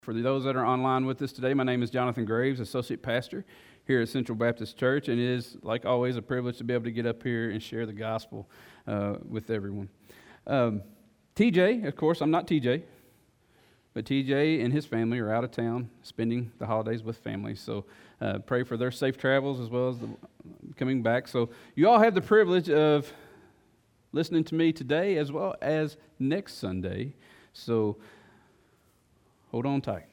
For those that are online with us today, my name is Jonathan Graves, Associate Pastor here at Central Baptist Church, and it is, like always, a privilege to be able to get up here and share the gospel with everyone. TJ, of course, I'm not TJ, but TJ and his family are out of town spending the holidays with family, so pray for their safe travels as well as the coming back. So you all have the privilege of listening to me today as well as next Sunday, so hold on tight.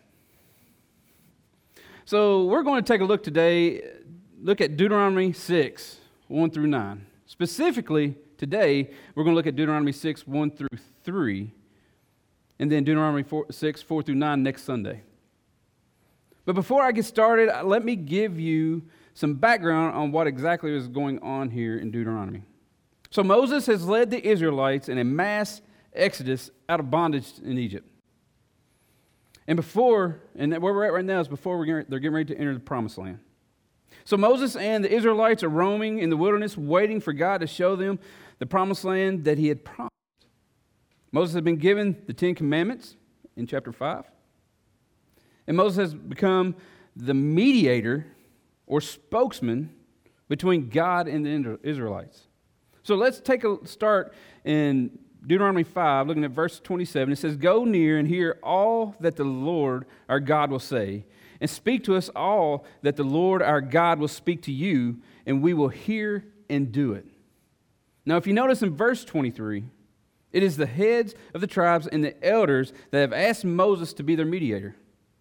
So we're going to take a look today, look at Deuteronomy 6, 1 through 9. Specifically, today, we're going to look at Deuteronomy 6, 1 through 3, and then Deuteronomy 6, 4 through 9 next Sunday. But before I get started, let me give you some background on what exactly is going on here in Deuteronomy. So Moses has led the Israelites in a mass exodus out of bondage in Egypt. And where we're at right now is before they're getting ready to enter the promised land. So Moses and the Israelites are roaming in the wilderness, waiting for God to show them the promised land that he had promised. Moses had been given the 10 Commandments in chapter 5. And Moses has become the mediator or spokesman between God and the Israelites. So let's take a start in Deuteronomy 5, looking at verse 27, it says, "Go near and hear all that the Lord our God will say, and speak to us all that the Lord our God will speak to you, and we will hear and do it." Now, if you notice in verse 23, it is the heads of the tribes and the elders that have asked Moses to be their mediator.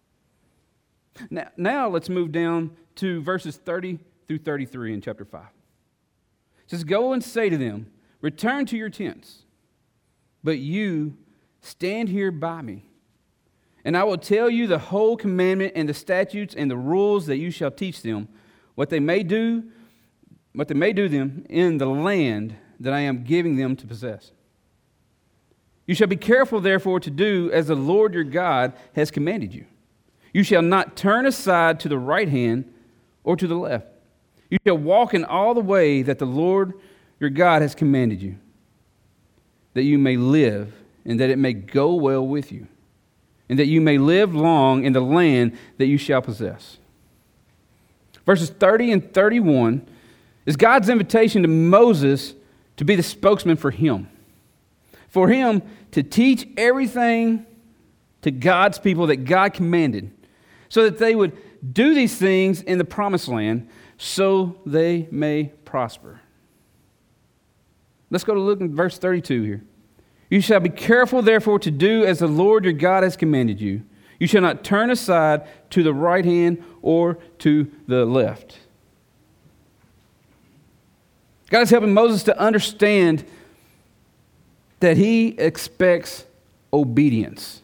Now let's move down to verses 30 through 33 in chapter 5. It says, "Go and say to them, return to your tents. But you stand here by me, and I will tell you the whole commandment and the statutes and the rules that you shall teach them, what they may do them in the land that I am giving them to possess. You shall be careful, therefore, to do as the Lord your God has commanded you. You shall not turn aside to the right hand or to the left. You shall walk in all the way that the Lord your God has commanded you, that you may live, and that it may go well with you, and that you may live long in the land that you shall possess." Verses 30 and 31 is God's invitation to Moses to be the spokesman for him to teach everything to God's people that God commanded, so that they would do these things in the promised land, so they may prosper. Let's go to look at verse 32 here. "You shall be careful, therefore, to do as the Lord your God has commanded you. You shall not turn aside to the right hand or to the left." God is helping Moses to understand that he expects obedience.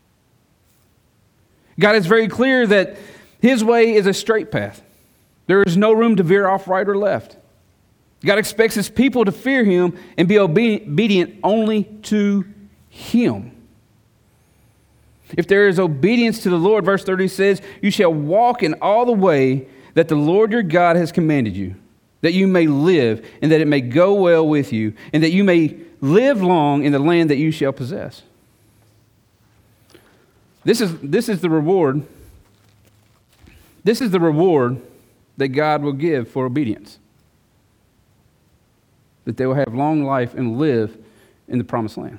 God is very clear that his way is a straight path. There is no room to veer off right or left. God expects his people to fear him and be obedient only to him. If there is obedience to the Lord, verse 30 says, "You shall walk in all the way that the Lord your God has commanded you, that you may live, and that it may go well with you, and that you may live long in the land that you shall possess." This is the reward. This is the reward that God will give for obedience, that they will have long life and live in the promised land.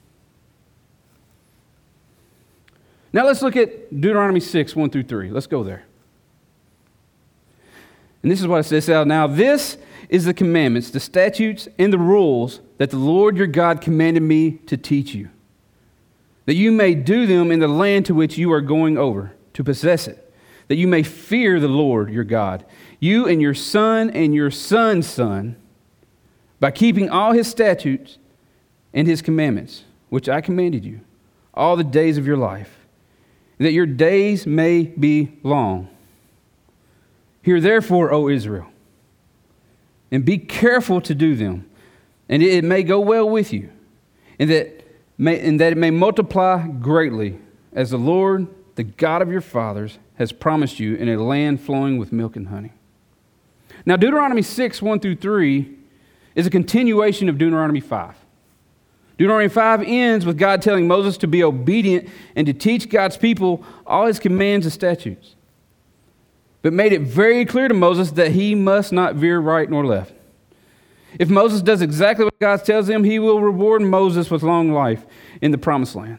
Now let's look at Deuteronomy 6, 1 through 3. Let's go there. And this is what it says. "Now this is the commandments, the statutes, and the rules that the Lord your God commanded me to teach you, that you may do them in the land to which you are going over, to possess it, that you may fear the Lord your God, you and your son and your son's son, by keeping all his statutes and his commandments, which I commanded you, all the days of your life, and that your days may be long. Hear therefore, O Israel, and be careful to do them, and it may go well with you, and that it may multiply greatly, as the Lord, the God of your fathers, has promised you in a land flowing with milk and honey." Now Deuteronomy 6, 1 through 3 is a continuation of Deuteronomy 5. Deuteronomy 5 ends with God telling Moses to be obedient and to teach God's people all his commands and statutes, but made it very clear to Moses that he must not veer right nor left. If Moses does exactly what God tells him, he will reward Moses with long life in the promised land.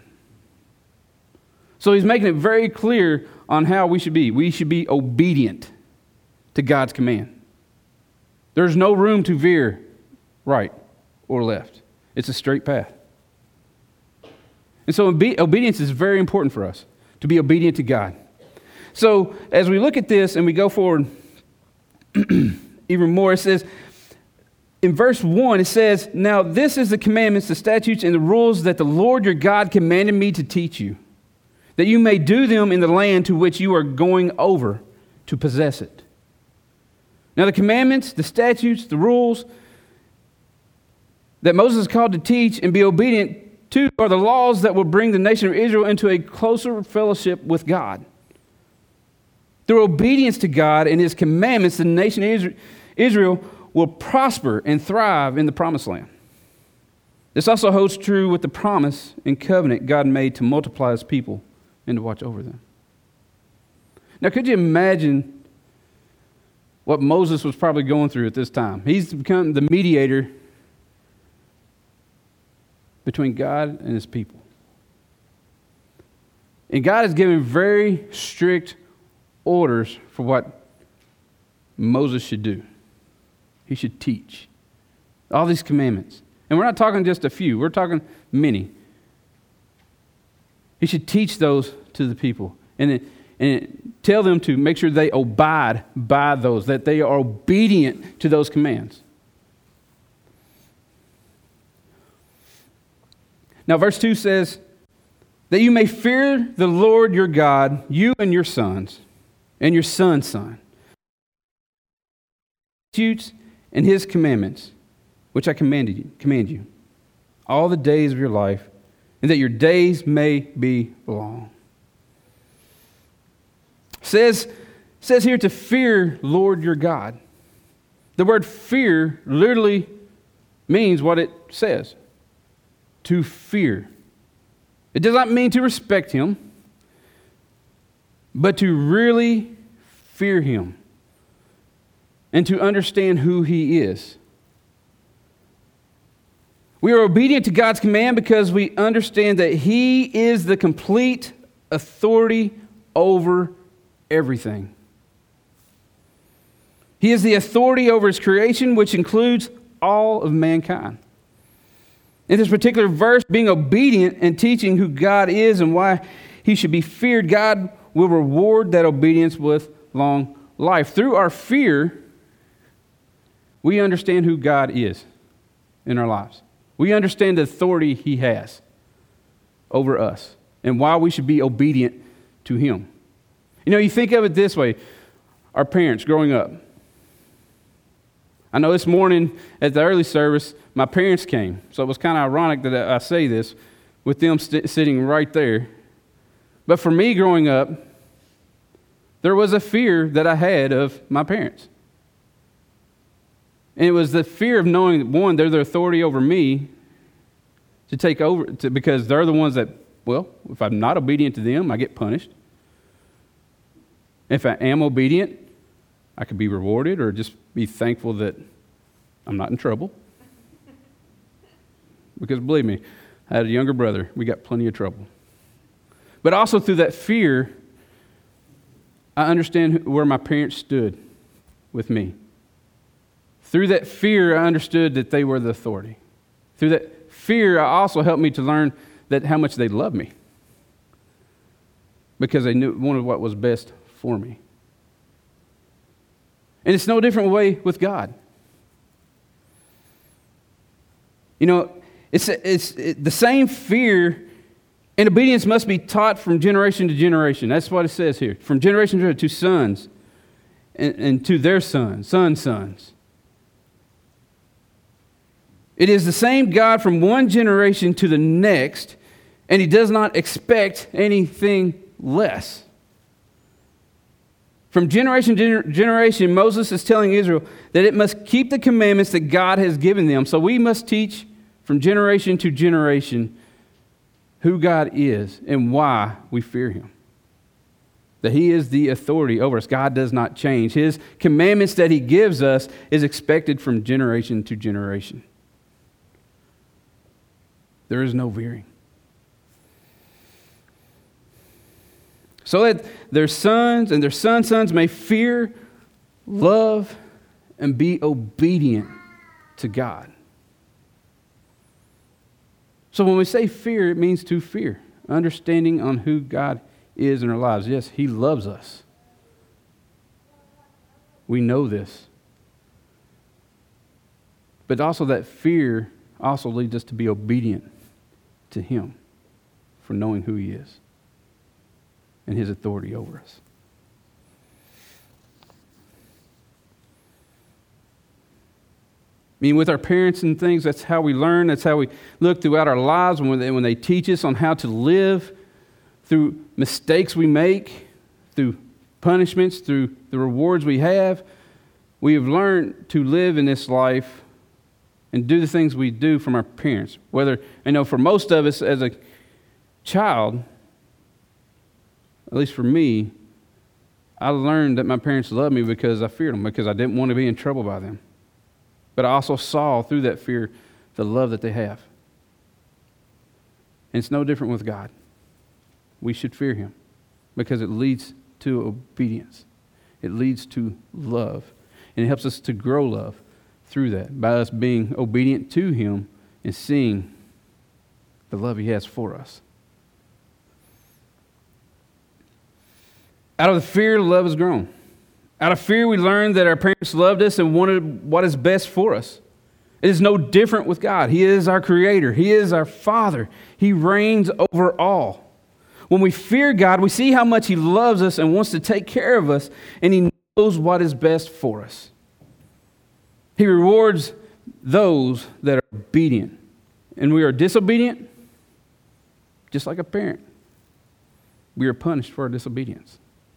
So he's making it very clear on how we should be. We should be obedient to God's command. There's no room to veer right or left. It's a straight path. And so obedience is very important for us, to be obedient to God. So as we look at this and we go forward even more, it says, in verse 1, it says, "Now this is the commandments, the statutes, and the rules that the Lord your God commanded me to teach you, that you may do them in the land to which you are going over to possess it." Now the commandments, the statutes, the rules that Moses is called to teach and be obedient to are the laws that will bring the nation of Israel into a closer fellowship with God. Through obedience to God and his commandments, the nation of Israel will prosper and thrive in the promised land. This also holds true with the promise and covenant God made to multiply his people and to watch over them. Now, could you imagine what Moses was probably going through at this time? He's become the mediator between God and his people. And God has given very strict orders for what Moses should do. He should teach all these commandments. And we're not talking just a few. We're talking many. He should teach those to the people and tell them to make sure they abide by those, that they are obedient to those commands. Now, verse 2 says, "That you may fear the Lord your God, you and your sons, and your son's son, statutes and his commandments, which I command you, all the days of your life, and that your days may be long." Says here to fear Lord your God. The word fear literally means what it says, to fear. It does not mean to respect him, but to really fear him and to understand who he is. We are obedient to God's command because we understand that he is the complete authority over everything. He is the authority over his creation, which includes all of mankind. In this particular verse, being obedient and teaching who God is and why he should be feared, God will reward that obedience with long life. Through our fear, we understand who God is in our lives. We understand the authority he has over us and why we should be obedient to him. You know, you think of it this way, our parents growing up. I know this morning at the early service, my parents came, so it was kind of ironic that I say this with them sitting right there. But for me growing up, there was a fear that I had of my parents. And it was the fear of knowing that, one, they're the authority over me to take over, because they're the ones that, well, if I'm not obedient to them, I get punished. If I am obedient, I could be rewarded or just be thankful that I'm not in trouble. Because believe me, I had a younger brother. We got plenty of trouble. But also through that fear, I understand where my parents stood with me. Through that fear, I understood that they were the authority. Through that fear, it also helped me to learn that how much they loved me, because they knew wanted what was best for me. And it's no different way with God. You know, it's the same fear and obedience must be taught from generation to generation. That's what it says here. From generation to generation, to sons and to their sons, sons. It is the same God from one generation to the next, and he does not expect anything less. From generation to generation, Moses is telling Israel that it must keep the commandments that God has given them. So we must teach from generation to generation who God is and why we fear him. That he is the authority over us. God does not change. His commandments that he gives us is expected from generation to generation. There is no veering. So that their sons and their sons' sons may fear, love, and be obedient to God. So when we say fear, it means to fear. Understanding on who God is in our lives. Yes, he loves us. We know this. But also that fear also leads us to be obedient to him for knowing who he is and his authority over us. I mean, with our parents and things, that's how we learn. That's how we look throughout our lives when they teach us on how to live through mistakes we make, through punishments, through the rewards we have. We have learned to live in this life and do the things we do from our parents. Whether, for most of us as a child, at least for me, I learned that my parents loved me because I feared them, because I didn't want to be in trouble by them. But I also saw through that fear the love that they have. And it's no different with God. We should fear him because it leads to obedience. It leads to love. And it helps us to grow love through that by us being obedient to him and seeing the love he has for us. Out of the fear, love has grown. Out of fear, we learned that our parents loved us and wanted what is best for us. It is no different with God. He is our creator. He is our Father. He reigns over all. When we fear God, we see how much he loves us and wants to take care of us, and he knows what is best for us. He rewards those that are obedient. And we are disobedient, just like a parent. We are punished for our disobedience.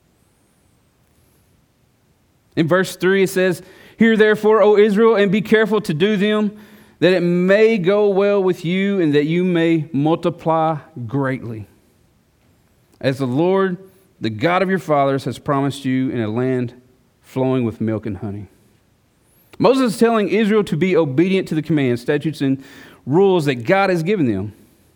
In verse 3 it says, "Hear therefore, O Israel, and be careful to do them, that it may go well with you, and that you may multiply greatly. As the Lord, the God of your fathers, has promised you in a land flowing with milk and honey." Moses is telling Israel to be obedient to the commands, statutes, and rules that God has given them.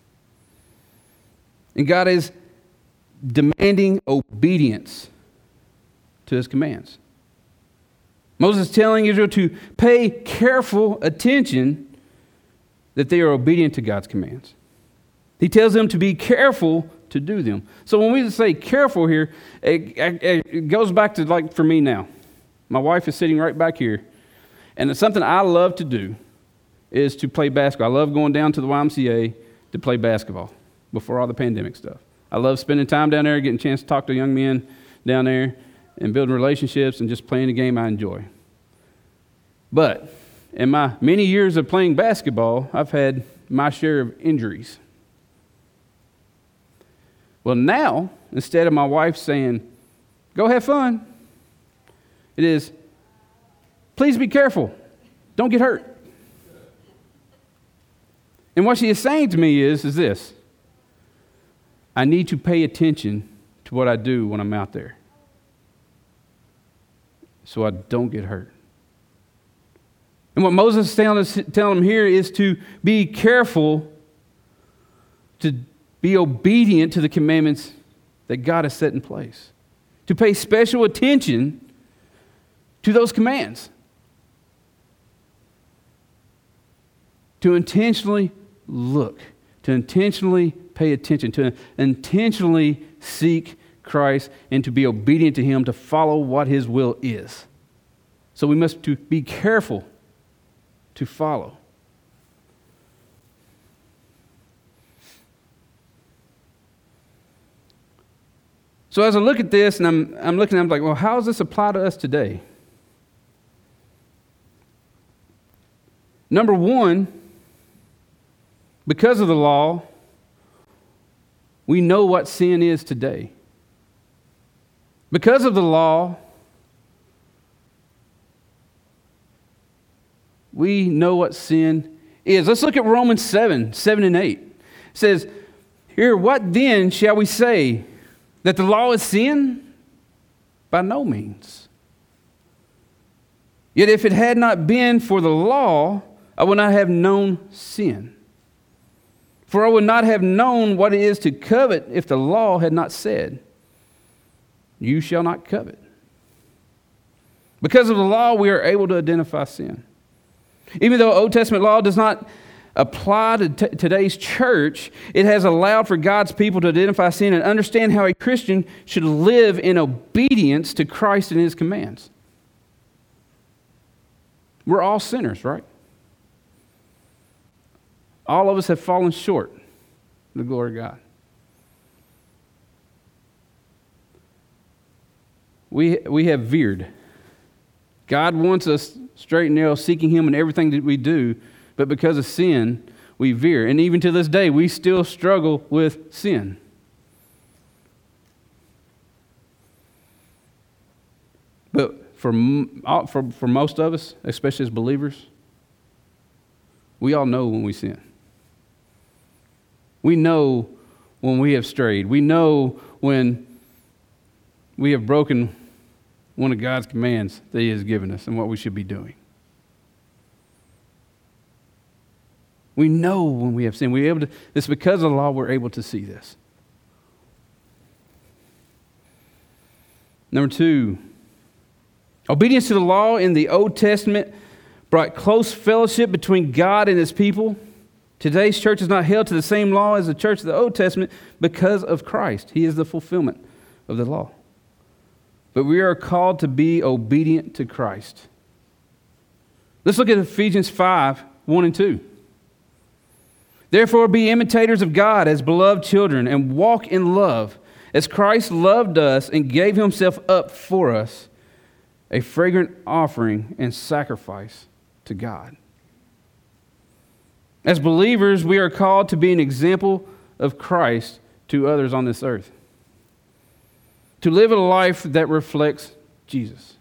And God is demanding obedience to his commands. Moses is telling Israel to pay careful attention that they are obedient to God's commands. He tells them to be careful to do them. So when we say careful here, it goes back to, like, for me now. My wife is sitting right back here, and it's something I love to do is to play basketball. I love going down to the YMCA to play basketball before all the pandemic stuff. I love spending time down there, getting a chance to talk to young men down there and building relationships and just playing the game I enjoy. But in my many years of playing basketball, I've had my share of injuries. Well, now, instead of my wife saying, "Go have fun," it is, "Please be careful. Don't get hurt." And what she is saying to me is this: I need to pay attention to what I do when I'm out there so I don't get hurt. And what Moses is telling him here is to be careful, to be obedient to the commandments that God has set in place, to pay special attention to those commands, to intentionally look, to intentionally pay attention, to intentionally seek Christ, and to be obedient to him, to follow what his will is. So we must be careful to follow. So as I look at this, and I'm looking, I'm like, well, how does this apply to us today? Number one, because of the law, we know what sin is today. Because of the law, we know what sin is. Let's look at Romans 7 and 8. It says, here, what then shall we say? That the law is sin? By no means. Yet if it had not been for the law, I would not have known sin. For I would not have known what it is to covet if the law had not said, you shall not covet. Because of the law, we are able to identify sin. Even though Old Testament law does not apply to today's church, it has allowed for God's people to identify sin and understand how a Christian should live in obedience to Christ and His commands. We're all sinners, right? All of us have fallen short of the glory of God. We have veered. God wants us straight and narrow, seeking Him in everything that we do, but because of sin, we veer. And even to this day, we still struggle with sin. But for most of us, especially as believers, we all know when we sin. We know when we have strayed. We know when we have broken one of God's commands that He has given us and what we should be doing. We know when we have sinned. It's because of the law we're able to see this. Number 2, obedience to the law in the Old Testament brought close fellowship between God and His people. Today's church is not held to the same law as the church of the Old Testament because of Christ. He is the fulfillment of the law. But we are called to be obedient to Christ. Let's look at Ephesians 5, 1 and 2. Therefore, be imitators of God as beloved children and walk in love, as Christ loved us and gave Himself up for us, a fragrant offering and sacrifice to God. As believers, we are called to be an example of Christ to others on this earth. To live a life that reflects Jesus.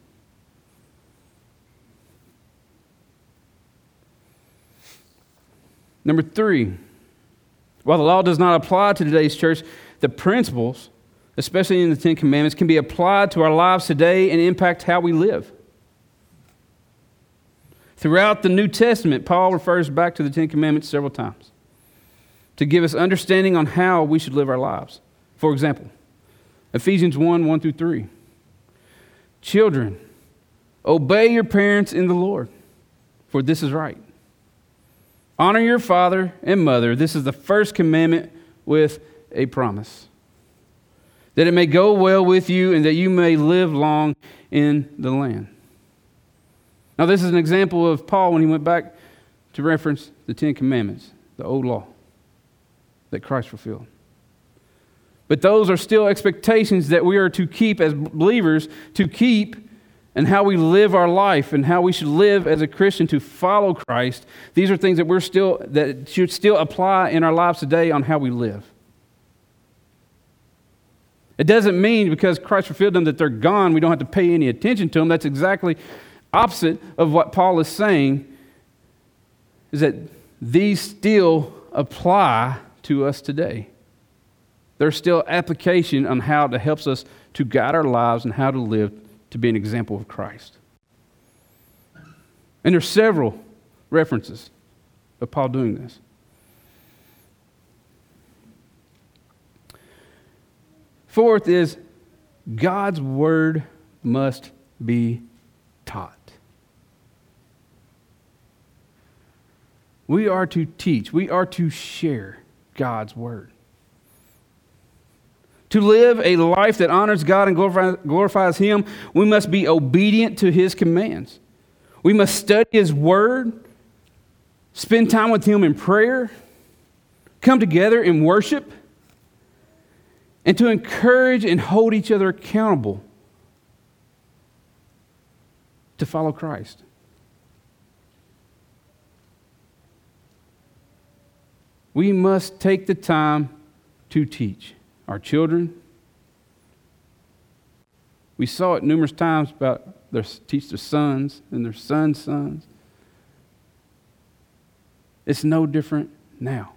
Number 3, while the law does not apply to today's church, the principles, especially in the Ten Commandments, can be applied to our lives today and impact how we live. Throughout the New Testament, Paul refers back to the Ten Commandments several times to give us understanding on how we should live our lives. For example, Ephesians 1, 1 through 3. Children, obey your parents in the Lord, for this is right. Honor your father and mother. This is the first commandment with a promise, that it may go well with you and that you may live long in the land. Now, this is an example of Paul when he went back to reference the Ten Commandments, the old law that Christ fulfilled. But those are still expectations that we are to keep as believers, to keep and how we live our life and how we should live as a Christian to follow Christ. These are things that should still apply in our lives today on how we live. It doesn't mean because Christ fulfilled them that they're gone, we don't have to pay any attention to them. That's exactly opposite of what Paul is saying, is that these still apply to us today. There's still application on how it helps us to guide our lives and how to live to be an example of Christ. And there's several references of Paul doing this. Fourth is God's word must be taught. We are to teach. We are to share God's word. To live a life that honors God and glorifies Him, we must be obedient to His commands. We must study His word, spend time with Him in prayer, come together in worship, and to encourage and hold each other accountable to follow Christ. We must take the time to teach our children. We saw it numerous times about teach their sons and their sons' sons. It's no different now.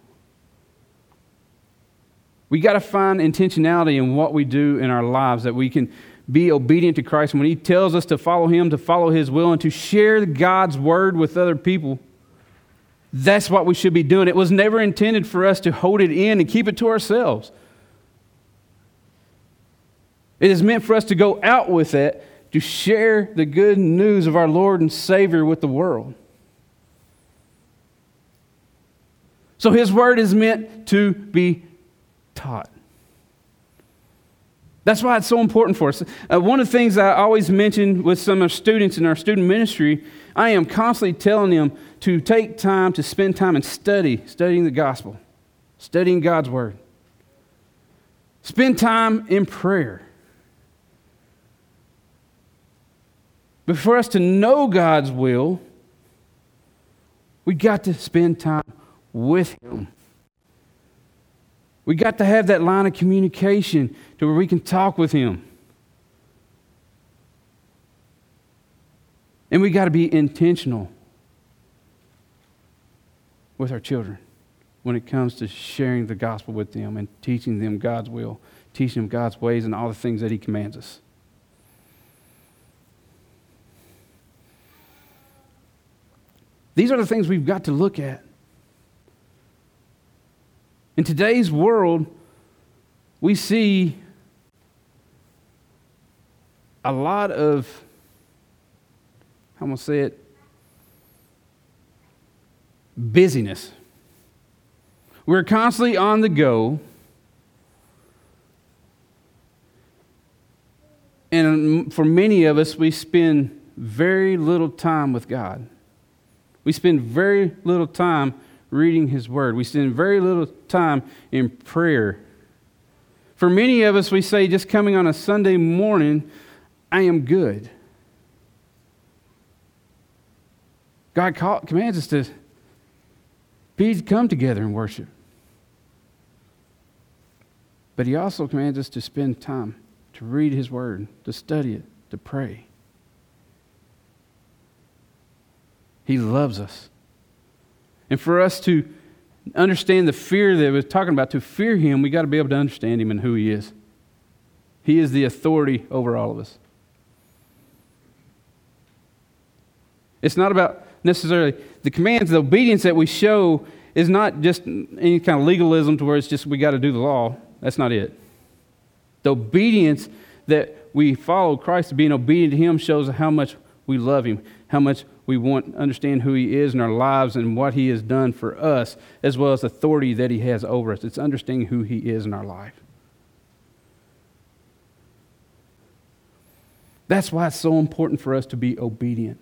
We got to find intentionality in what we do in our lives, that we can be obedient to Christ. When He tells us to follow Him, to follow His will, and to share God's word with other people, that's what we should be doing. It was never intended for us to hold it in and keep it to ourselves. It is meant for us to go out with it, to share the good news of our Lord and Savior with the world. So His word is meant to be taught. That's why it's so important for us. One of the things I always mention with some of our students in our student ministry, I am constantly telling them to take time to spend time and studying the gospel, studying God's word. Spend time in prayer. But for us to know God's will, we got to spend time with Him. We got to have that line of communication to where we can talk with Him. And we got to be intentional with our children when it comes to sharing the gospel with them and teaching them God's will, teaching them God's ways and all the things that He commands us. These are the things we've got to look at. In today's world, we see a lot of, how am I going to say it, busyness. We're constantly on the go. And for many of us, we spend very little time with God. We spend very little time reading His word. We spend very little time in prayer. For many of us, we say just coming on a Sunday morning, I am good. God commands us to come together and worship. But He also commands us to spend time to read His word, to study it, to pray. He loves us. And for us to understand the fear that we're talking about, to fear Him, we got to be able to understand Him and who He is. He is the authority over all of us. It's not about necessarily the commands, the obedience that we show is not just any kind of legalism to where it's just we got to do the law. That's not it. The obedience that we follow Christ, being obedient to Him, shows how much we love Him, how much we want to understand who He is in our lives and what He has done for us, as well as the authority that He has over us. It's understanding who He is in our life. That's why it's so important for us to be obedient.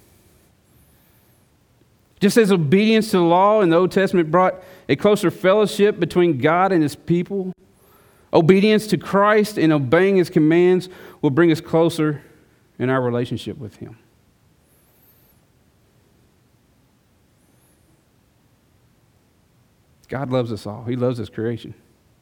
Just as obedience to the law in the Old Testament brought a closer fellowship between God and His people, obedience to Christ and obeying His commands will bring us closer in our relationship with Him. God loves us all. He loves His creation.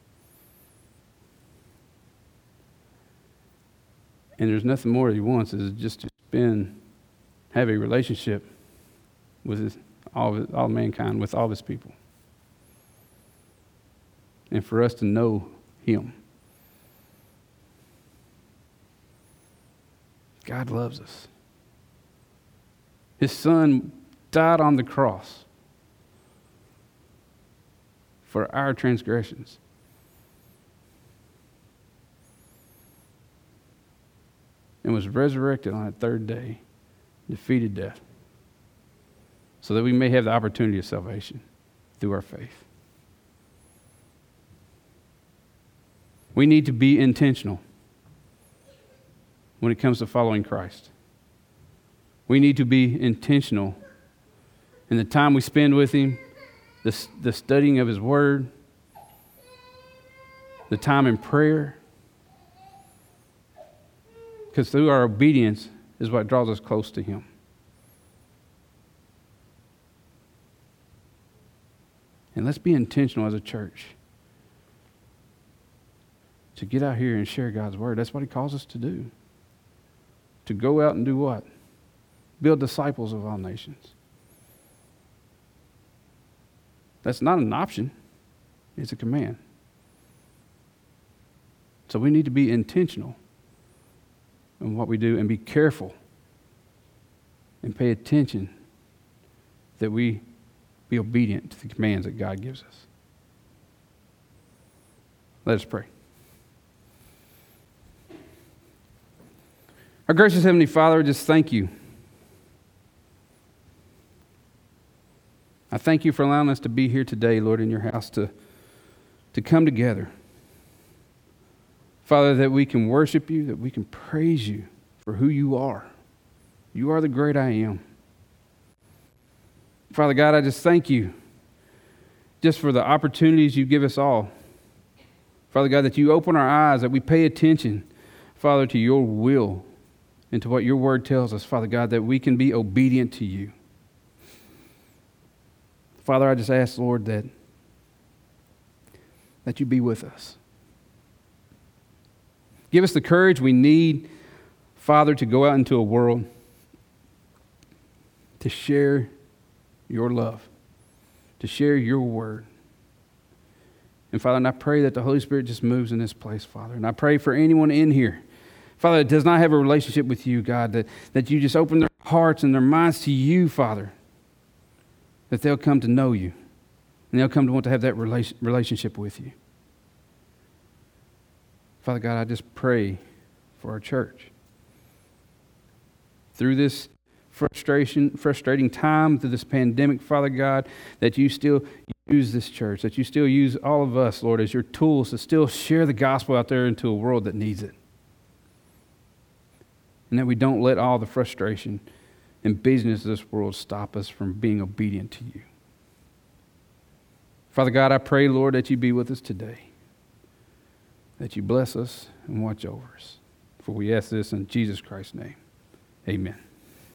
And there's nothing more He wants is just to have a relationship with all mankind, with all of His people. And for us to know Him. God loves us. His Son died on the cross for our transgressions. And was resurrected on that third day, defeated death, so that we may have the opportunity of salvation through our faith. We need to be intentional when it comes to following Christ. We need to be intentional in the time we spend with Him, the studying of His Word, the time in prayer. Because through our obedience is what draws us close to Him. And let's be intentional as a church to get out here and share God's Word. That's what He calls us to do. To go out and do what? Build disciples of all nations. That's not an option. It's a command. So we need to be intentional in what we do and be careful and pay attention that we be obedient to the commands that God gives us. Let us pray. Our gracious Heavenly Father, just thank you. I thank you for allowing us to be here today, Lord, in your house to come together. Father, that we can worship you, that we can praise you for who you are. You are the great I am. Father God, I just thank you just for the opportunities you give us all. Father God, that you open our eyes, that we pay attention, Father, to your will and to what your word tells us, Father God, that we can be obedient to you. Father, I just ask, Lord, that you be with us. Give us the courage we need, Father, to go out into a world to share your love, to share your word. And Father, and I pray that the Holy Spirit just moves in this place, Father. And I pray for anyone in here, Father, that does not have a relationship with you, God, that you just open their hearts and their minds to you, Father, that they'll come to know you, and they'll come to want to have that relationship with you. Father God, I just pray for our church. Through this frustrating time, through this pandemic, Father God, that you still use this church, that you still use all of us, Lord, as your tools to still share the gospel out there into a world that needs it. And that we don't let all the frustration and busyness of this world stop us from being obedient to you. Father God, I pray, Lord, that you be with us today, that you bless us and watch over us. For we ask this in Jesus Christ's name. Amen.